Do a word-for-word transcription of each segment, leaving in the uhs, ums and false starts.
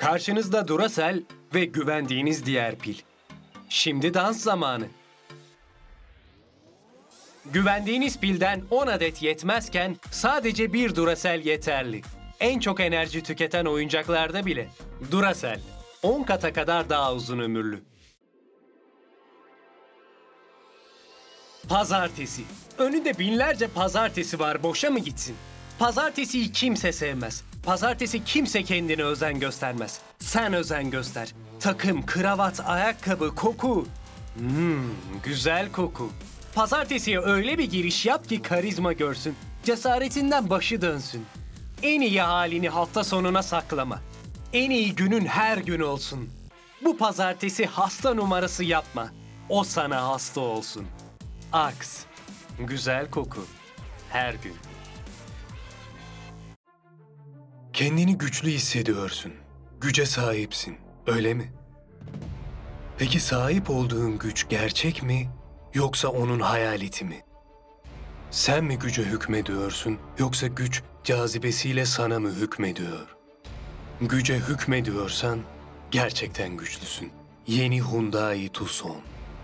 Karşınızda Duracell ve güvendiğiniz diğer pil. Şimdi dans zamanı. Güvendiğiniz pilden on adet yetmezken sadece bir Duracell yeterli. En çok enerji tüketen oyuncaklarda bile. Duracell, on kata kadar daha uzun ömürlü. Pazartesi. Önünde binlerce pazartesi var, boşa mı gitsin? Pazartesiyi kimse sevmez. Pazartesi kimse kendine özen göstermez. Sen özen göster. Takım, kravat, ayakkabı, koku. Hmm, güzel koku. Pazartesiye öyle bir giriş yap ki karizma görsün. Cesaretinden başı dönsün. En iyi halini hafta sonuna saklama. En iyi günün her gün olsun. Bu pazartesi hasta numarası yapma. O sana hasta olsun. Axe. Güzel koku. Her gün. Kendini güçlü hissediyorsun. Güce sahipsin. Öyle mi? Peki sahip olduğun güç gerçek mi? Yoksa onun hayaleti mi? Sen mi güce hükmediyorsun? Yoksa güç cazibesiyle sana mı hükmediyor? Güce hükmediyorsan gerçekten güçlüsün. Yeni Hyundai Tucson.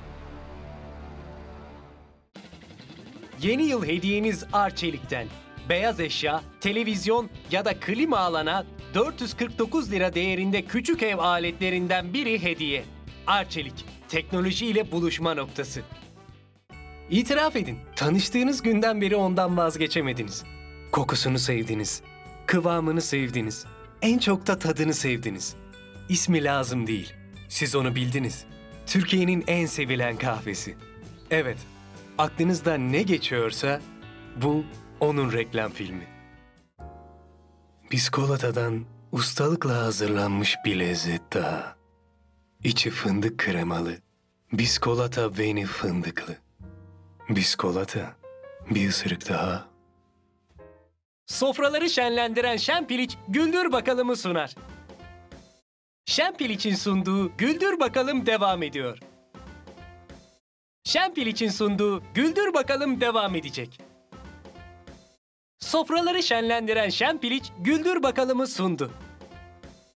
Yeni yıl hediyeniz Arçelik'ten. Beyaz eşya, televizyon ya da klima alana dört yüz kırk dokuz lira değerinde küçük ev aletlerinden biri hediye. Arçelik, teknolojiyle buluşma noktası. İtiraf edin, tanıştığınız günden beri ondan vazgeçemediniz. Kokusunu sevdiniz, kıvamını sevdiniz, en çok da tadını sevdiniz. İsmi lazım değil, siz onu bildiniz. Türkiye'nin en sevilen kahvesi. Evet, aklınızda ne geçiyorsa bu onun reklam filmi. Biskolatadan ustalıkla hazırlanmış bir lezzet daha. İçi fındık kremalı, biskolata veni fındıklı. Biskolata, bir ısırık daha. Sofraları şenlendiren Şempiliç Güldür Bakalım'ı sunar. Şempiliç'in sunduğu Güldür Bakalım devam ediyor. Şempiliç'in sunduğu Güldür Bakalım devam edecek. Sofraları şenlendiren Şempiliç Güldür Bakalım'ı sundu.